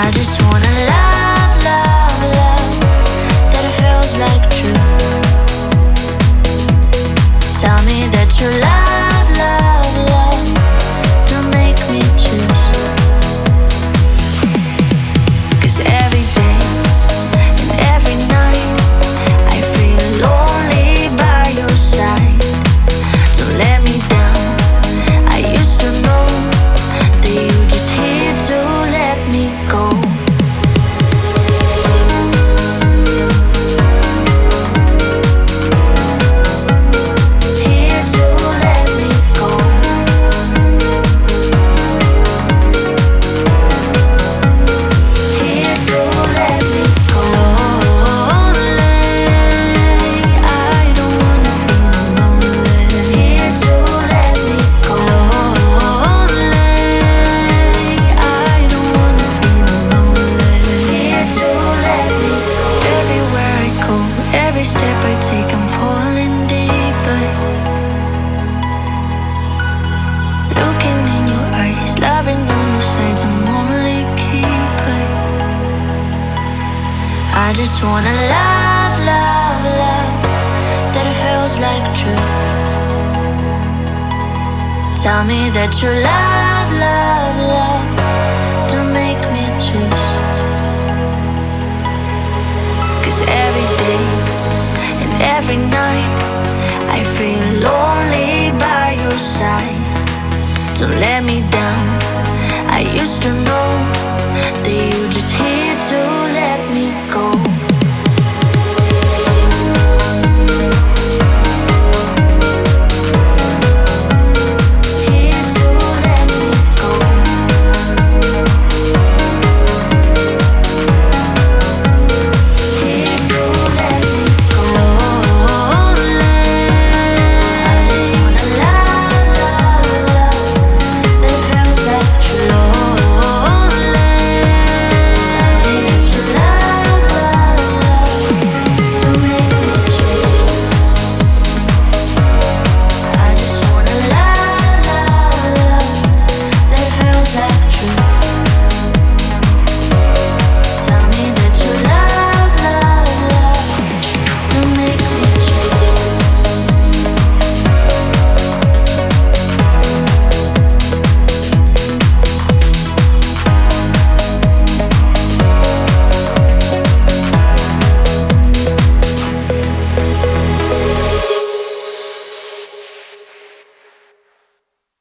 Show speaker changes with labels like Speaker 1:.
Speaker 1: I just wanna love, love, love, that it feels like true. Tell me that you love, love, love, don't make me choose. 'Cause every day and every night I feel lonely by your side. Don't let me down. I used to know that you just here to let me go. Here to let me go. Here to let me go. Lonely, I don't wanna feel lonely. Here to let me go. Lonely, I don't wanna feel lonely. Here to let me go. Everywhere I go, every step I take, I'm falling deeper. Looking in your eyes, loving all your sides, I'm only keeper. I just wanna love, love, love, that it feels like true. Tell me that you love, love, love, don't make me choose. 'Cause every day and every night I feel lonely by your side. Don't let me down.